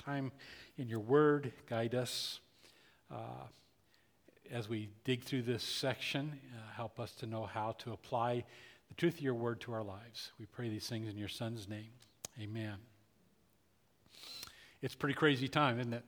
time in your word. Guide us as we dig through this section. Help us to know how to apply the truth of your word to our lives. We pray these things in your Son's name. Amen. It's a pretty crazy time, isn't it?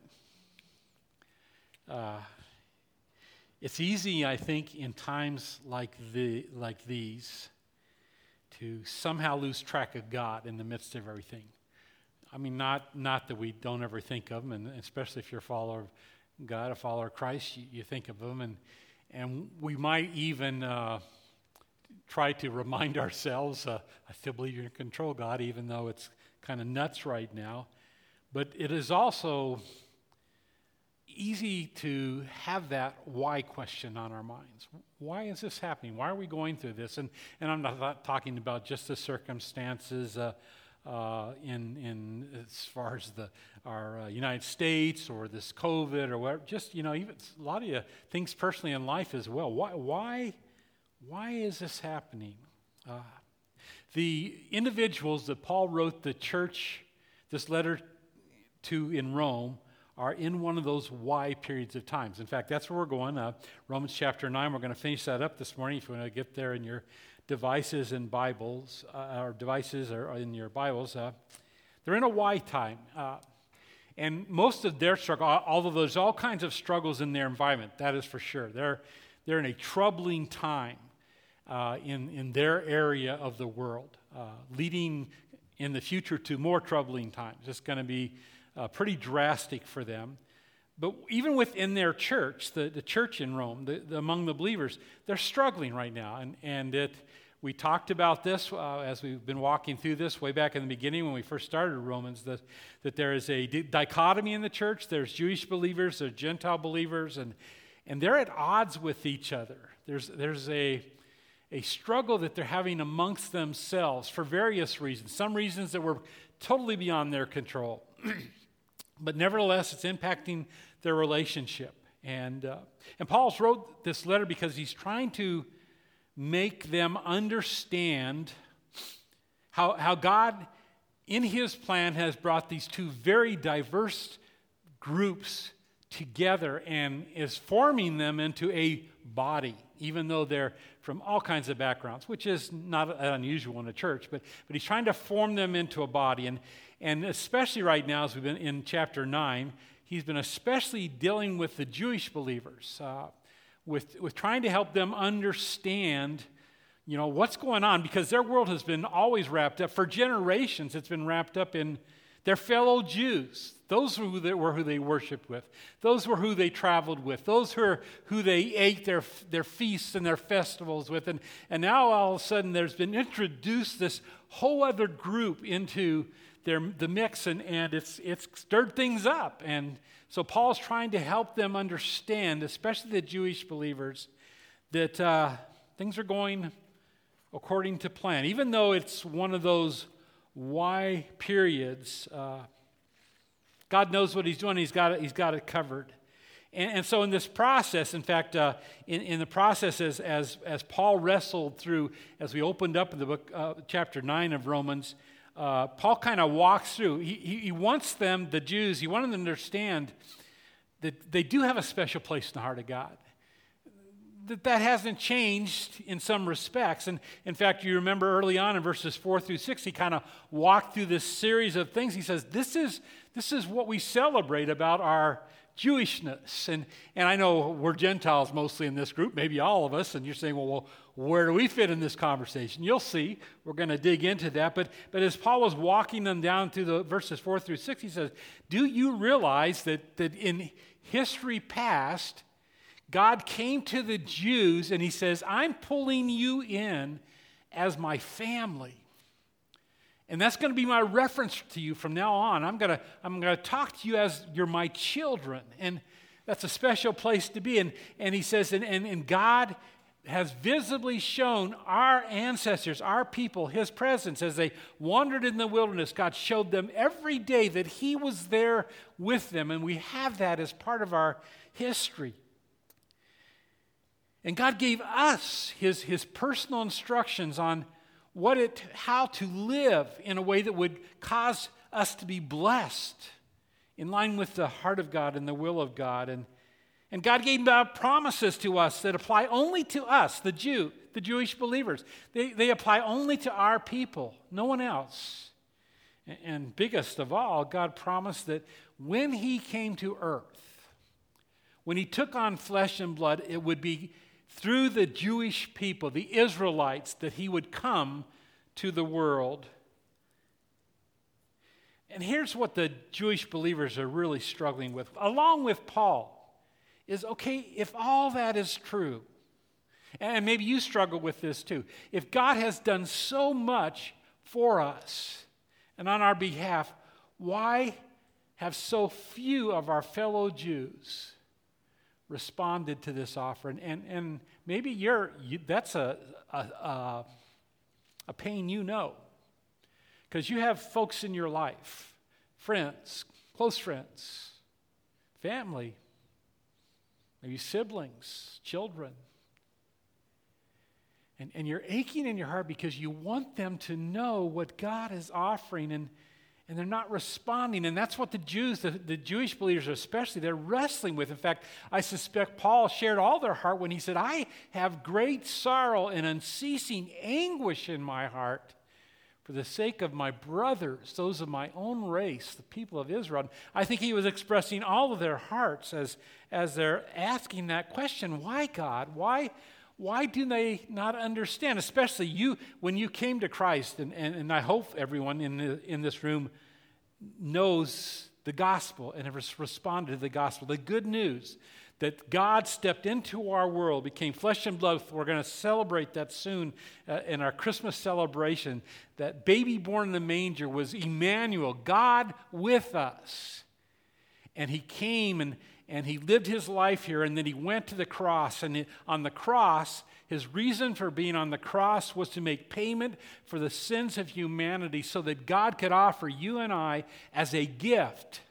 It's easy, I think, in times like these to somehow lose track of God in the midst of everything. I mean, not that we don't ever think of Him, and especially if you're a follower of God, a follower of Christ, you think of Him, and we might even try to remind ourselves, I still believe you're in control, God, even though it's kind of nuts right now. But it is also easy to have that why question on our minds. Why is this happening? Why are we going through this? And I'm not talking about just the circumstances in as far as our United States or this COVID or whatever. Just, even a lot of things personally in life as well. Why is this happening? The individuals that Paul wrote the church, this letter to in Rome, are in one of those why periods of times. In fact, that's where we're going. Romans chapter 9, we're going to finish that up this morning. If you want to get there in your devices and Bibles, or devices or in your Bibles, they're in a why time. And most of their struggle, although there's all kinds of struggles in their environment, that is for sure. They're in a troubling time in their area of the world, leading in the future to more troubling times. It's going to be pretty drastic for them. But even within their church, the church in Rome, among the believers, they're struggling right now. We talked about this as we've been walking through this way back in the beginning when we first started Romans, that there is a dichotomy in the church. There's Jewish believers, there's Gentile believers, and they're at odds with each other. There's a struggle that they're having amongst themselves for various reasons. Some reasons that were totally beyond their control. But nevertheless, it's impacting their relationship. And Paul wrote this letter because he's trying to make them understand how God, in His plan, has brought these two very diverse groups together and is forming them into a body, even though they're from all kinds of backgrounds, which is not unusual in a church, but He's trying to form them into a body. And especially right now, as we've been in chapter 9, He's been especially dealing with the Jewish believers, with trying to help them understand, what's going on, because their world has been always wrapped up. For generations, it's been wrapped up in their fellow Jews. Those were who they worshiped with. Those were who they traveled with. Those were who they ate their feasts and their festivals with. And now all of a sudden there's been introduced this whole other group into the mix, and it's stirred things up. And so Paul's trying to help them understand, especially the Jewish believers, that things are going according to plan. Even though it's one of those why periods, God knows what He's doing. He's got it covered. And so in this process, in fact, in the process as Paul wrestled through, as we opened up in the book, chapter 9 of Romans, Paul kind of walks through. He wants them, the Jews, he wanted them to understand that they do have a special place in the heart of God. That hasn't changed in some respects. And in fact, you remember early on in verses 4 through 6, he kind of walked through this series of things. He says, this is what we celebrate about our Jewishness. And I know we're Gentiles mostly in this group, maybe all of us, and you're saying, well, where do we fit in this conversation? You'll see. We're going to dig into that. But as Paul was walking them down through the verses 4 through 6, he says, do you realize that in history past, God came to the Jews and He says, I'm pulling you in as my family. And that's going to be my reference to you from now on. I'm going to talk to you as you're my children. And that's a special place to be. And he says, and God has visibly shown our ancestors, our people, His presence as they wandered in the wilderness. God showed them every day that He was there with them. And we have that as part of our history. And God gave us His personal instructions on how to live in a way that would cause us to be blessed in line with the heart of God and the will of God. And God gave promises to us that apply only to us, the Jewish believers. They apply only to our people, no one else. And biggest of all, God promised that when he came to earth, when he took on flesh and blood, it would be through the Jewish people, the Israelites, that he would come to the world. And here's what the Jewish believers are really struggling with, along with Paul, is, okay, if all that is true, and maybe you struggle with this too, if God has done so much for us and on our behalf, why have so few of our fellow Jews responded to this offer? And maybe that's a pain you know, because you have folks in your life, friends, close friends, family, maybe siblings, children. And you're aching in your heart because you want them to know what God is offering, and they're not responding. And that's what the Jews, the Jewish believers especially, they're wrestling with. In fact, I suspect Paul shared all their heart when he said, I have great sorrow and unceasing anguish in my heart for the sake of my brothers, those of my own race, the people of Israel. And I think he was expressing all of their hearts as they're asking that question, why God? Why do they not understand? Especially you, when you came to Christ, and I hope everyone in this room knows the gospel and has responded to the gospel, the good news that God stepped into our world, became flesh and blood. We're going to celebrate that soon in our Christmas celebration. That baby born in the manger was Emmanuel, God with us. And he came and he lived his life here, and then he went to the cross. And on the cross, his reason for being on the cross was to make payment for the sins of humanity so that God could offer you and I as a gift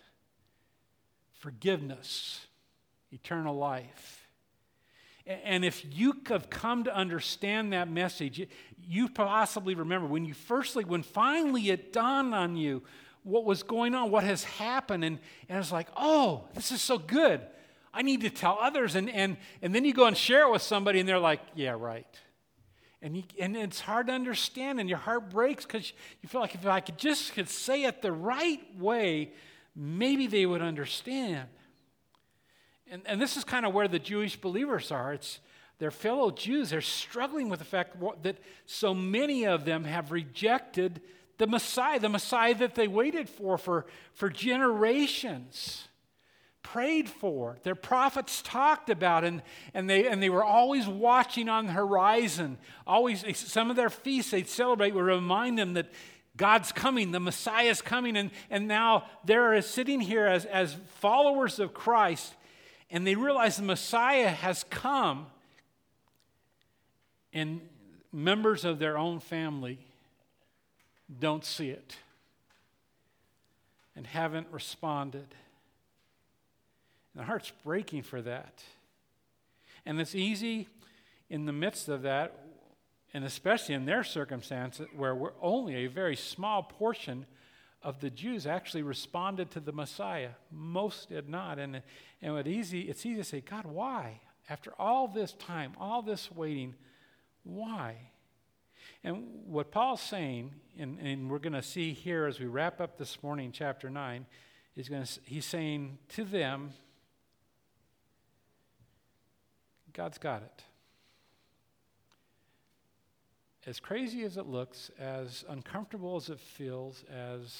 forgiveness, eternal life. And if you have come to understand that message, you possibly remember when finally it dawned on you what was going on, what has happened, and it's like, oh, this is so good. I need to tell others. And then you go and share it with somebody, and they're like, yeah, right. And it's hard to understand, and your heart breaks because you feel like if I could say it the right way, maybe they would understand. And this is kind of where the Jewish believers are. It's their fellow Jews. They're struggling with the fact that so many of them have rejected the Messiah that they waited for generations, prayed for. Their prophets talked about, and they were always watching on the horizon. Always, some of their feasts they'd celebrate would remind them that God's coming, the Messiah is coming, and now they're sitting here as followers of Christ, and they realize the Messiah has come, and members of their own family don't see it and haven't responded. And the heart's breaking for that. And it's easy in the midst of that, and especially in their circumstances where we're only a very small portion of the Jews actually responded to the Messiah. Most did not. And it's easy to say, God, why? After all this time, all this waiting, why? And what Paul's saying, and we're going to see here as we wrap up this morning, chapter 9, he's saying to them, God's got it. As crazy as it looks, as uncomfortable as it feels, as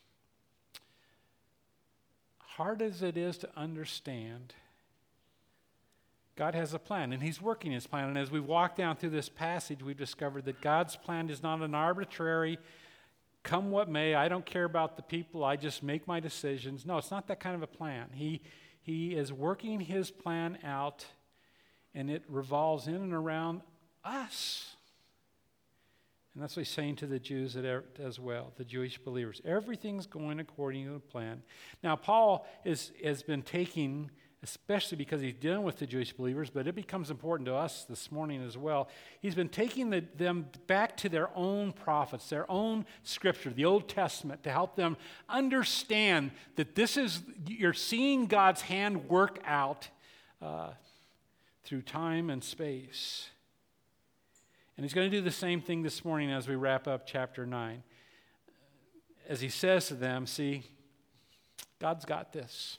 hard as it is to understand, God has a plan, and he's working his plan. And as we walk down through this passage, we've discovered that God's plan is not an arbitrary, come what may, I don't care about the people, I just make my decisions. No, it's not that kind of a plan. He is working his plan out, and it revolves in and around us. And that's what he's saying to the Jews as well, the Jewish believers. Everything's going according to the plan. Now, Paul has been taking especially because he's dealing with the Jewish believers, but it becomes important to us this morning as well. He's been taking them back to their own prophets, their own scripture, the Old Testament, to help them understand that you're seeing God's hand work out through time and space. And he's going to do the same thing this morning as we wrap up chapter 9. As he says to them, see, God's got this.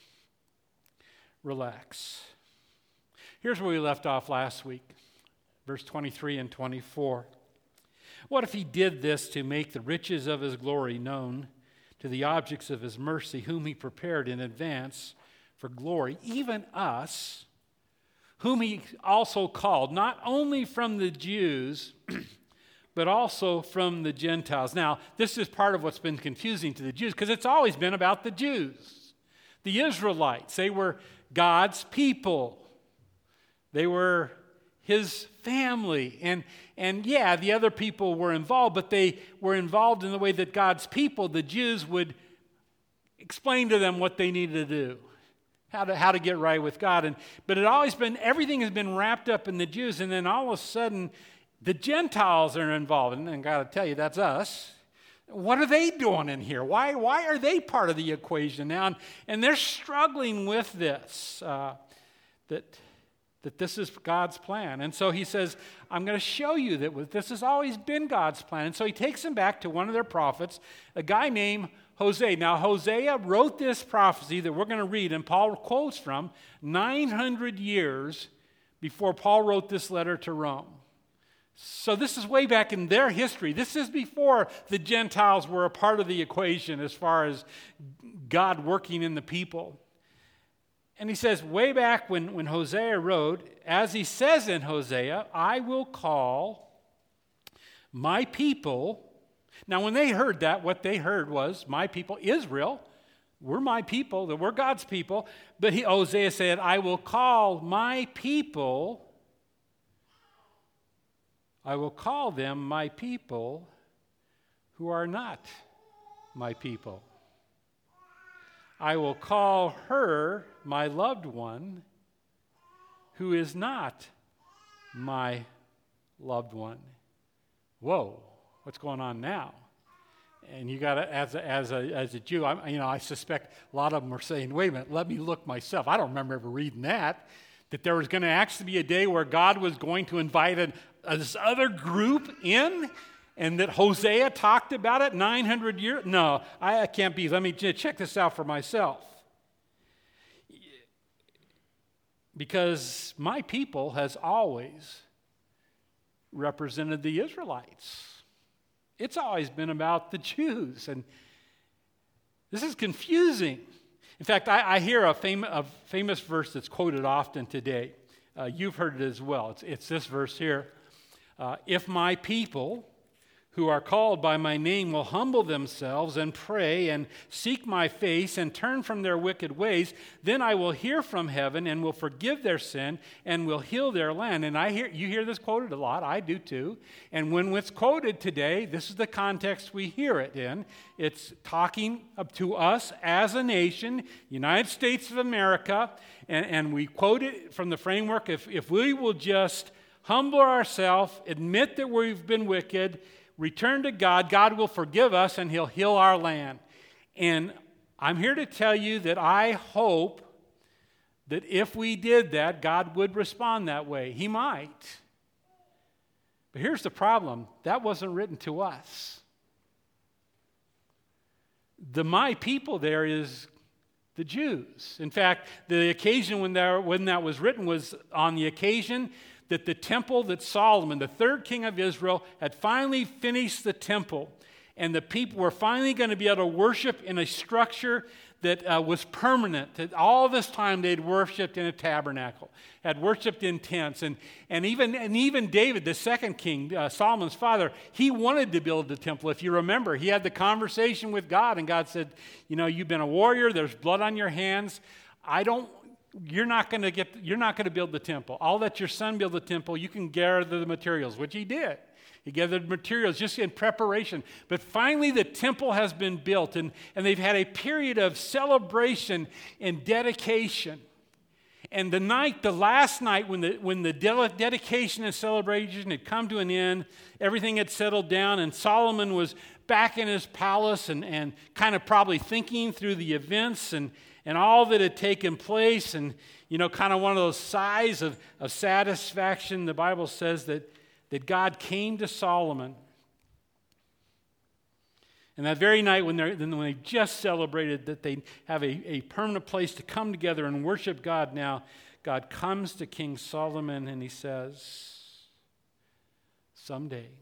Relax. Here's where we left off last week, verse 23 and 24. What if he did this to make the riches of his glory known to the objects of his mercy, whom he prepared in advance for glory, even us, whom he also called, not only from the Jews, but also from the Gentiles. Now, this is part of what's been confusing to the Jews, because it's always been about the Jews. The Israelites, they were God's people. They were his family. And yeah, the other people were involved, but they were involved in the way that God's people, the Jews, would explain to them what they needed to do, how to get right with God. But everything has been wrapped up in the Jews, and then all of a sudden, the Gentiles are involved. And I got to tell you, that's us. What are they doing in here? Why are they part of the equation now? And they're struggling with this, that this is God's plan. And so he says, I'm going to show you that this has always been God's plan. And so he takes them back to one of their prophets, a guy named Hosea. Now, Hosea wrote this prophecy that we're going to read, and Paul quotes from 900 years before Paul wrote this letter to Rome. So this is way back in their history. This is before the Gentiles were a part of the equation as far as God working in the people. And he says, way back when Hosea wrote, as he says in Hosea, I will call my people. Now, when they heard that, what they heard was, my people, Israel, we're my people, that we're God's people. But Hosea said, I will call my people. I will call them my people who are not my people. I will call her my loved one who is not my loved one. Whoa, what's going on now? And you got to, as a Jew, I suspect a lot of them are saying, wait a minute, let me look myself. I don't remember ever reading that there was going to actually be a day where God was going to invite this other group in, and that Hosea talked about it 900 years. No, I can't be. Let me check this out for myself. Because my people has always represented the Israelites. It's always been about the Jews, and this is confusing. In fact, I hear a famous verse that's quoted often today. You've heard it as well. It's this verse here. If my people who are called by my name will humble themselves and pray and seek my face and turn from their wicked ways, then I will hear from heaven and will forgive their sin and will heal their land. And you hear this quoted a lot. I do too. And when it's quoted today, this is the context we hear it in. It's talking to us as a nation, United States of America, and we quote it from the framework, if we will just humble ourselves, admit that we've been wicked, return to God, God will forgive us and he'll heal our land. And I'm here to tell you that I hope that if we did that, God would respond that way. He might. But here's the problem. That wasn't written to us. The my people there is the Jews. In fact, the occasion when that was written was on the occasion that the temple that Solomon, the third king of Israel, had finally finished the temple. And the people were finally going to be able to worship in a structure that was permanent. That all this time they'd worshipped in a tabernacle, had worshipped in tents. And even David, the second king, Solomon's father, he wanted to build the temple. If you remember, he had the conversation with God, and God said, you've been a warrior, there's blood on your hands. You're not going to build the temple. I'll let your son build the temple. You can gather the materials, which he did. He gathered materials just in preparation. But finally, the temple has been built, and they've had a period of celebration and dedication. And the last night, when the dedication and celebration had come to an end, everything had settled down, and Solomon was back in his palace and kind of probably thinking through the events and all that had taken place, and kind of one of those sighs of satisfaction. The Bible says that God came to Solomon. And that very night when they just celebrated that they have a permanent place to come together and worship God now, God comes to King Solomon and he says, someday,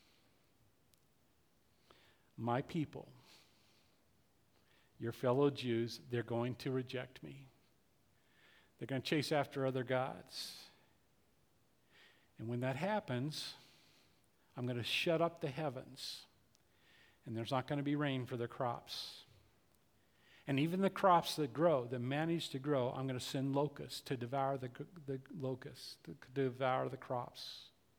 my people, your fellow Jews, they're going to reject me. They're going to chase after other gods. And when that happens, I'm going to shut up the heavens. And there's not going to be rain for their crops. And even the crops that grow, that manage to grow, I'm going to send locusts to devour the locusts, to devour the crops.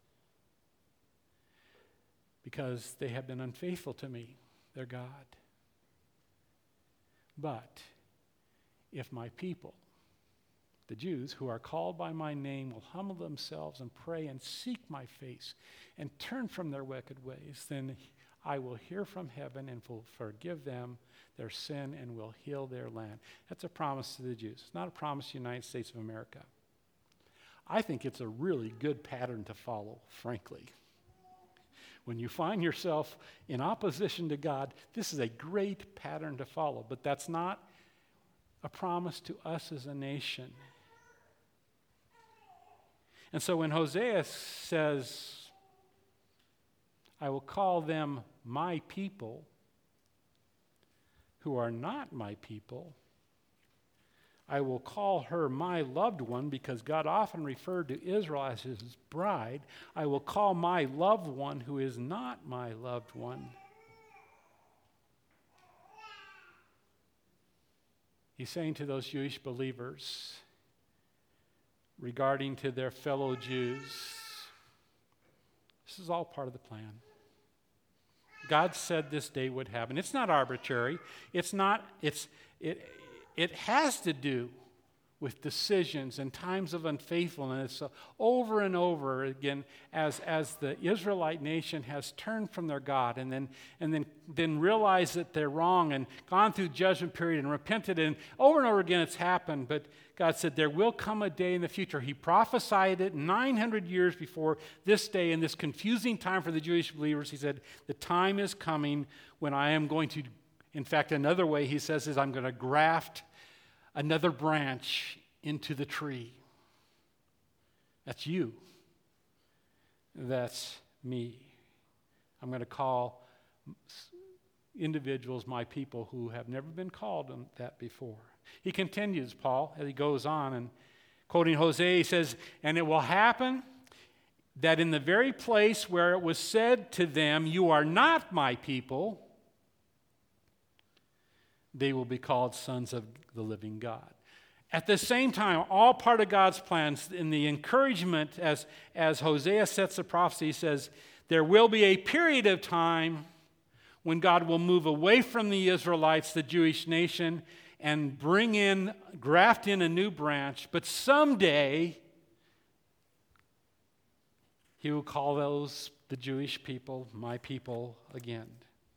Because they have been unfaithful to me, their God. But if my people, the Jews who are called by my name, will humble themselves and pray and seek my face and turn from their wicked ways, then I will hear from heaven and will forgive them their sin and will heal their land. That's a promise to the Jews. It's not a promise to the United States of America. I think it's a really good pattern to follow, frankly. When you find yourself in opposition to God, this is a great pattern to follow. But that's not a promise to us as a nation. And so when Hosea says, I will call them my people who are not my people, I will call her my loved one, because God often referred to Israel as his bride. I will call my loved one who is not my loved one. He's saying to those Jewish believers regarding to their fellow Jews, this is all part of the plan. God said this day would happen. It's not arbitrary. It has to do with decisions and times of unfaithfulness. So over and over again, as the Israelite nation has turned from their God and then realized that they're wrong and gone through judgment period and repented, and over again it's happened. But God said there will come a day in the future. He prophesied it 900 years before this day, in this confusing time for the Jewish believers. He said, the time is coming when I am going to, in fact, another way he says is, I'm going to graft another branch into the tree. That's you. That's me. I'm going to call individuals my people who have never been called that before. He continues, Paul, as he goes on, and quoting Hosea, he says, and it will happen that in the very place where it was said to them, you are not my people, they will be called sons of the living God. At the same time, all part of God's plans, in the encouragement as Hosea sets the prophecy, he says, there will be a period of time when God will move away from the Israelites, the Jewish nation, and graft in a new branch. But someday, he will call the Jewish people, my people again,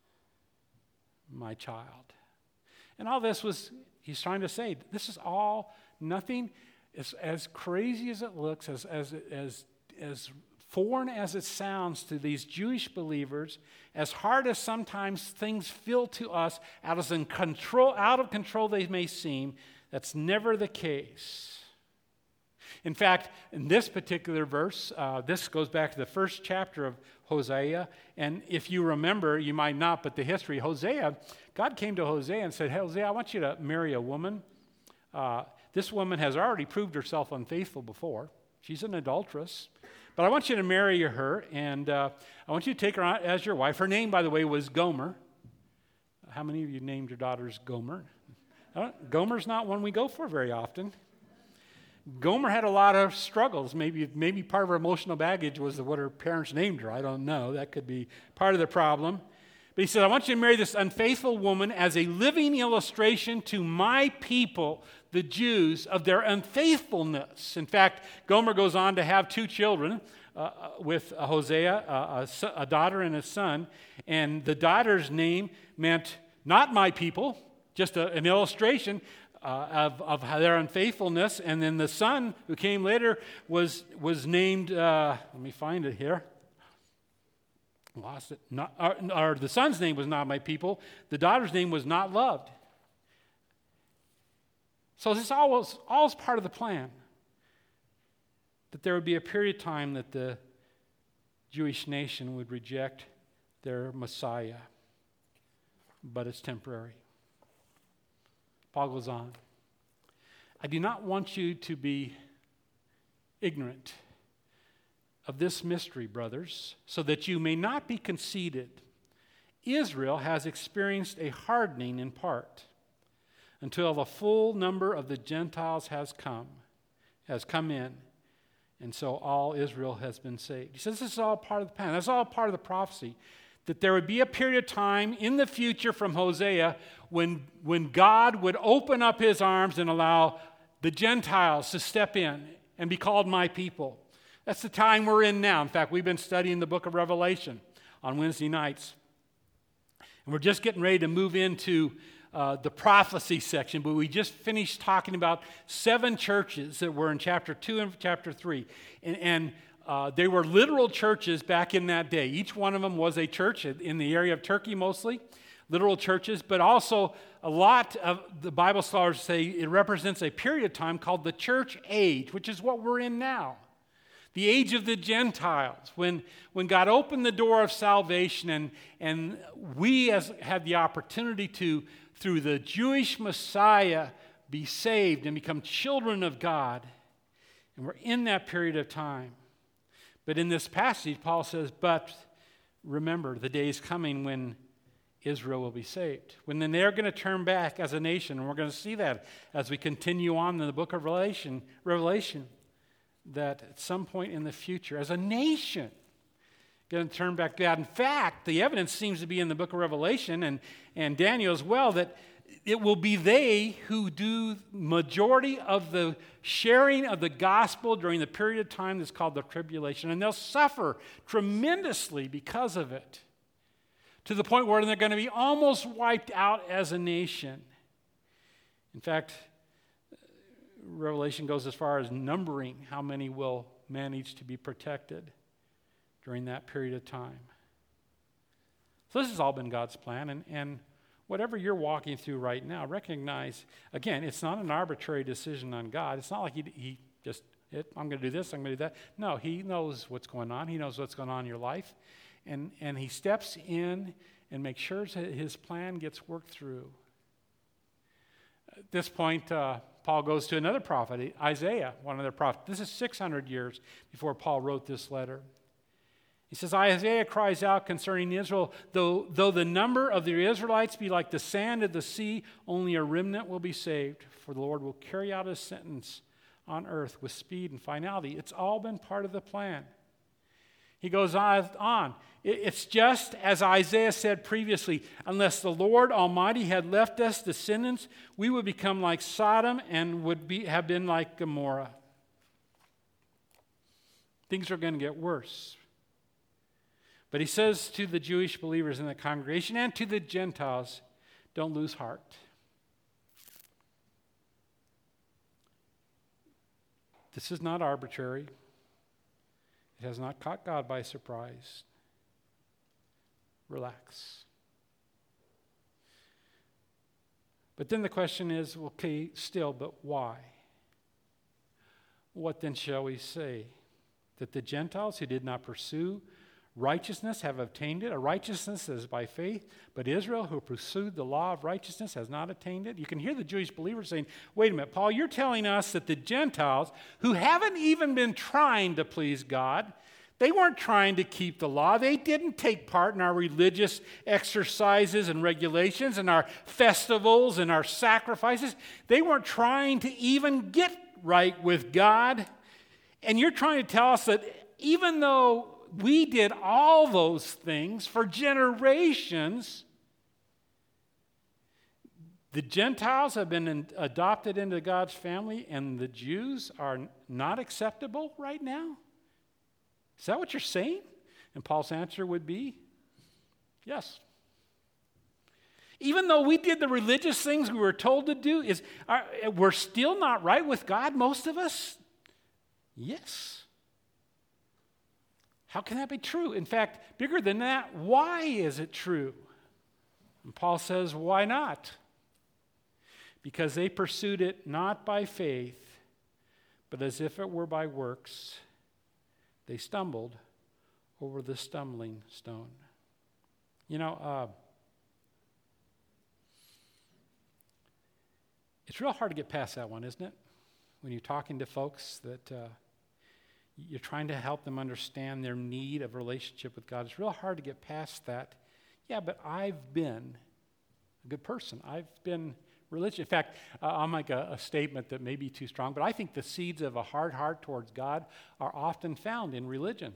my child. And all this he's trying to say, this is all, nothing, as crazy as it looks, as foreign as it sounds to these Jewish believers, as hard as sometimes things feel to us, out of control they may seem, that's never the case. In fact, in this particular verse, this goes back to the first chapter of Hosea, and if you remember, you might not, but the history, Hosea, God came to Hosea and said, hey, Hosea, I want you to marry a woman. This woman has already proved herself unfaithful before. She's an adulteress. But I want you to marry her, and I want you to take her on as your wife. Her name, by the way, was Gomer. How many of you named your daughters Gomer? Gomer's not one we go for very often. Gomer had a lot of struggles. Maybe part of her emotional baggage was what her parents named her. I don't know. That could be part of the problem. But he said, I want you to marry this unfaithful woman as a living illustration to my people, the Jews, of their unfaithfulness. In fact, Gomer goes on to have 2 children with Hosea, a daughter and a son. And the daughter's name meant not my people, just an illustration of their unfaithfulness. And then the son who came later was named, let me find it here. Lost it. Or the son's name was not my people. The daughter's name was not loved. So this all was part of the plan. That there would be a period of time that the Jewish nation would reject their Messiah. But it's temporary. Paul goes on. I do not want you to be ignorant of this mystery, brothers, so that you may not be conceited. Israel has experienced a hardening in part, until the full number of the Gentiles has come in, and so all Israel has been saved. He says this is all part of the plan. That's all part of the prophecy, that there would be a period of time in the future from Hosea when God would open up his arms and allow the Gentiles to step in and be called my people. That's the time we're in now. In fact, we've been studying the book of Revelation on Wednesday nights. And we're just getting ready to move into the prophecy section, but we just finished talking about 7 churches that were in chapter 2 and chapter 3. And they were literal churches back in that day. Each one of them was a church in the area of Turkey mostly, literal churches, but also a lot of the Bible scholars say it represents a period of time called the church age, which is what we're in now. The age of the Gentiles, when God opened the door of salvation and we had the opportunity to, through the Jewish Messiah, be saved and become children of God. And we're in that period of time. But in this passage, Paul says, but remember, the day is coming when Israel will be saved. When then they're going to turn back as a nation. And we're going to see that as we continue on in the book of Revelation, that at some point in the future, as a nation, going to turn back to God. In fact, the evidence seems to be in the book of Revelation and Daniel as well, that it will be they who do majority of the sharing of the gospel during the period of time that's called the tribulation. And they'll suffer tremendously because of it, to the point where they're going to be almost wiped out as a nation. In fact, Revelation goes as far as numbering how many will manage to be protected during that period of time. So this has all been God's plan, and whatever you're walking through right now, recognize, again, it's not an arbitrary decision on God. It's not like he just, I'm going to do this, I'm going to do that. No, he knows what's going on. He knows what's going on in your life, and he steps in and makes sure that his plan gets worked through. At this point, Paul goes to another prophet, Isaiah, one of their prophets. This is 600 years before Paul wrote this letter. He says, Isaiah cries out concerning Israel, though the number of the Israelites be like the sand of the sea, only a remnant will be saved, for the Lord will carry out his sentence on earth with speed and finality. It's all been part of the plan. He goes on. It's just as Isaiah said previously, unless the Lord Almighty had left us descendants, we would become like Sodom and have been like Gomorrah. Things are going to get worse. But he says to the Jewish believers in the congregation and to the Gentiles, don't lose heart. This is not arbitrary. It has not caught God by surprise. Relax. But then the question is, okay, still, but why? What then shall we say? That the Gentiles who did not pursue righteousness have obtained it, a righteousness that is by faith, but Israel who pursued the law of righteousness has not attained it. You can hear the Jewish believers saying, wait a minute, Paul, you're telling us that the Gentiles who haven't even been trying to please God, they weren't trying to keep the law. They didn't take part in our religious exercises and regulations and our festivals and our sacrifices. They weren't trying to even get right with God. And you're trying to tell us that even though we did all those things for generations. The Gentiles have been adopted into God's family, and the Jews are not acceptable right now? Is that what you're saying? And Paul's answer would be, yes. Even though we did the religious things we were told to do, we're still not right with God, most of us? Yes. How can that be true? In fact, bigger than that, why is it true? And Paul says, why not? Because they pursued it not by faith, but as if it were by works. They stumbled over the stumbling stone. You know, it's real hard to get past that one, isn't it? When you're talking to folks that you're trying to help them understand their need of relationship with God. It's real hard to get past that. Yeah, but I've been a good person. I've been religious. In fact, I'll make a statement that may be too strong, but I think the seeds of a hard heart towards God are often found in religion.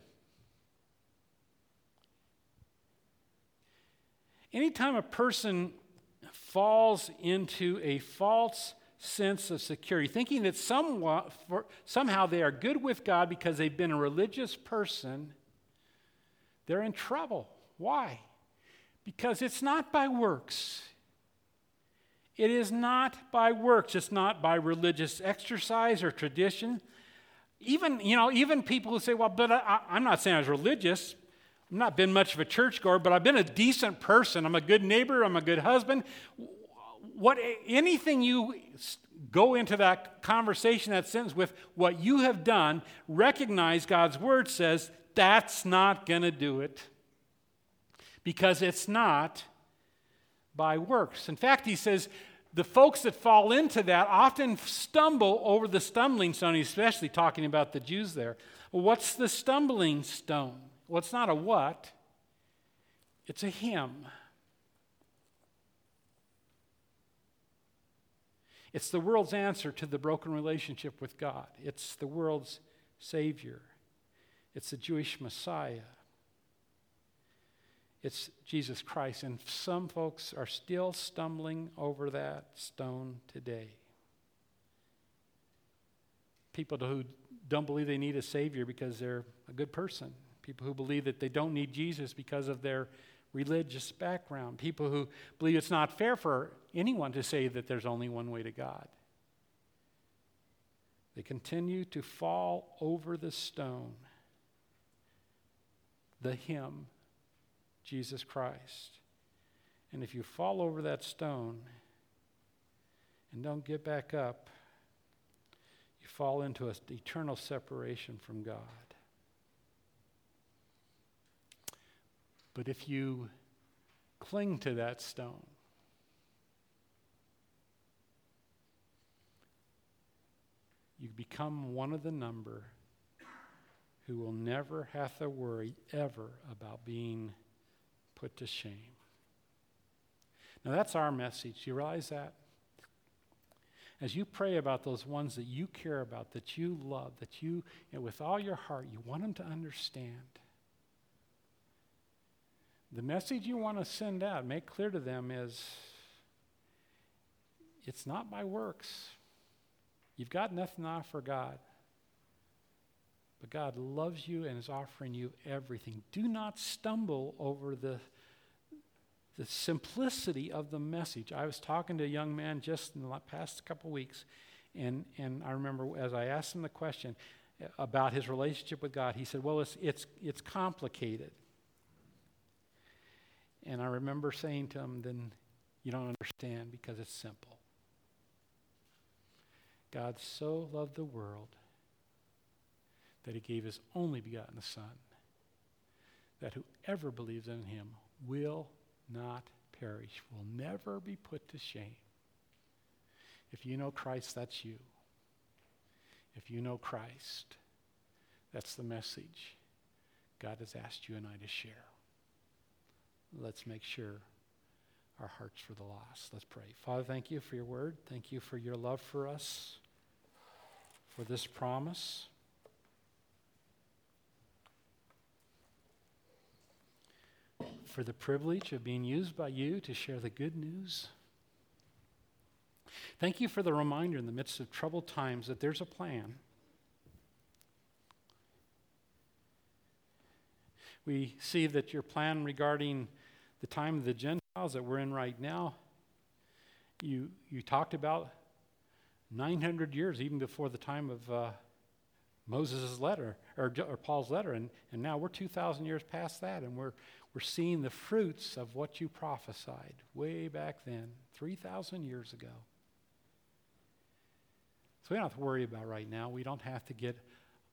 Anytime a person falls into a false sense of security, thinking that somehow they are good with God because they've been a religious person, they're in trouble. Why? Because it's not by works. It is not by works. It's not by religious exercise or tradition. Even people who say, well, but I'm not saying I was religious. I've not been much of a churchgoer, but I've been a decent person. I'm a good neighbor. I'm a good husband. Anything you go into that conversation, that sentence with what you have done, recognize God's word says that's not going to do it. Because it's not by works. In fact, he says the folks that fall into that often stumble over the stumbling stone, especially talking about the Jews there. Well, what's the stumbling stone? Well, it's not a what, it's a him. It's the world's answer to the broken relationship with God. It's the world's Savior. It's the Jewish Messiah. It's Jesus Christ. And some folks are still stumbling over that stone today. People who don't believe they need a Savior because they're a good person. People who believe that they don't need Jesus because of their religious background. People who believe it's not fair for anyone to say that there's only one way to God. They continue to fall over the stone, the him, Jesus Christ. And if you fall over that stone and don't get back up, you fall into an eternal separation from God. But if you cling to that stone, you become one of the number who will never have to worry ever about being put to shame. Now that's our message. Do you realize that? As you pray about those ones that you care about, that you love, that you with all your heart, you want them to understand. The message you want to send out, make clear to them is, it's not by works. You've got nothing to offer God. But God loves you and is offering you everything. Do not stumble over the simplicity of the message. I was talking to a young man just in the past couple weeks, and I remember as I asked him the question about his relationship with God, he said, well, it's complicated. And I remember saying to him, then you don't understand because it's simple. God so loved the world that he gave his only begotten Son, that whoever believes in him will not perish, will never be put to shame. If you know Christ, that's you. If you know Christ, that's the message God has asked you and I to share. Let's make sure our hearts for the lost. Let's pray. Father, thank you for your word. Thank you for your love for us, for this promise. for the privilege of being used by you to share the good news. Thank you for the reminder in the midst of troubled times that there's a plan. We see that your plan regarding the time of the Gentiles that we're in right now, you talked about 900 years, even before the time of Moses' letter, or Paul's letter, and now we're 2,000 years past that, and we're seeing the fruits of what you prophesied way back then, 3,000 years ago. So we don't have to worry about right now. We don't have to get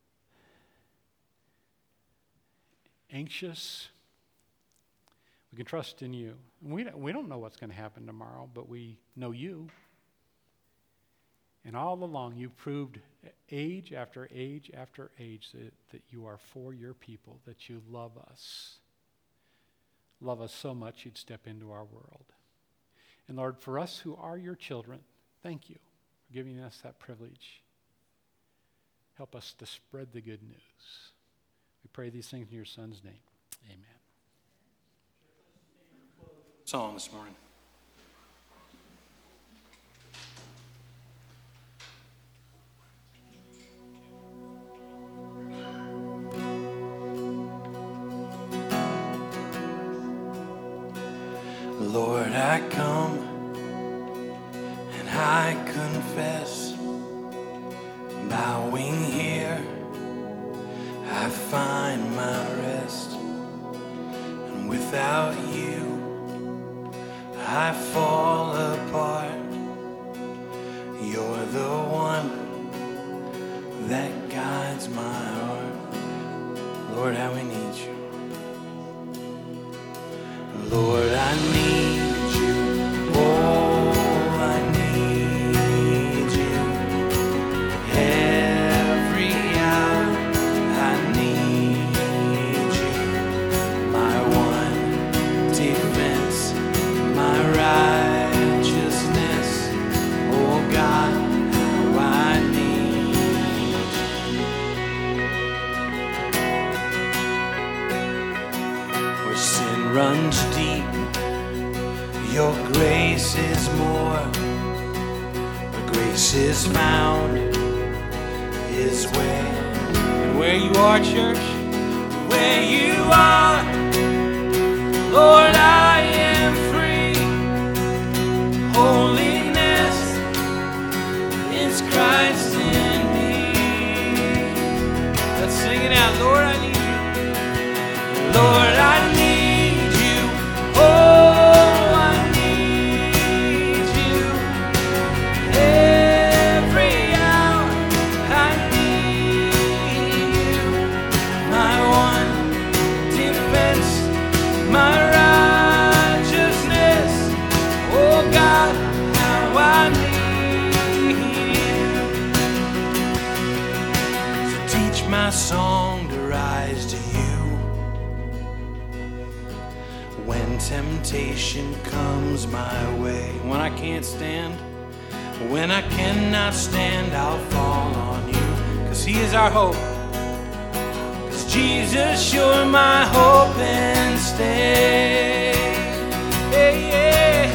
anxious. We can trust in you. We don't know what's going to happen tomorrow, but we know you. And all along, you proved age after age after age that you are for your people, that you love us. Love us so much you'd step into our world. And Lord, for us who are your children, thank you for giving us that privilege. Help us to spread the good news. We pray these things in your Son's name. Amen. Song this morning. Lord, I come and I confess, bowing here, I find my rest, and without you, I fall apart. You're the one that guides my heart. Lord, how we need you. Lord, I need you. Oh, I need you. Every hour I need you. My one defense, my righteousness. Oh God, how I need you. Where sin runs deep, your grace is more. Where grace is found is where. And where you are, church, where you are, Lord, I am free. Holiness is Christ in me. Let's sing it out. Lord, I need you. Lord, I need you. Oh, I need you. Every hour I need you. My one defense, my righteousness. Oh God, how I need you. So teach my song to rise to you. When temptation comes my way, when I can't stand, when I cannot stand, I'll fall on you. 'Cause He is our hope. 'Cause Jesus, you're my hope and stay. Hey, yeah.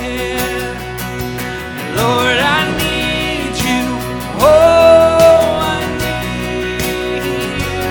Lord, I need you. Oh, I need you.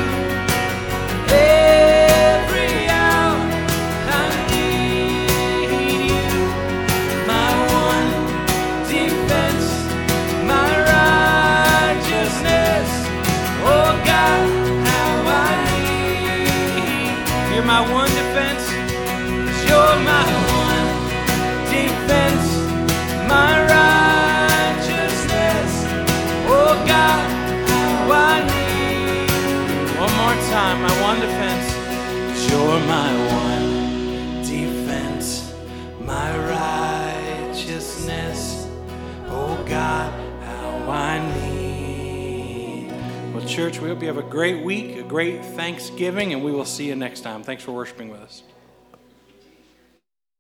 Every hour I need you. My one defense, my righteousness. Oh God, how I need. You're my one defense. 'Cause you're my one defense, my righteousness. Oh God, how I need. One more time, my one defense. 'Cause you're my one defense, my righteousness. Oh God, how I need. Well, church, we hope you have a great week, a great Thanksgiving, and we will see you next time. Thanks for worshiping with us.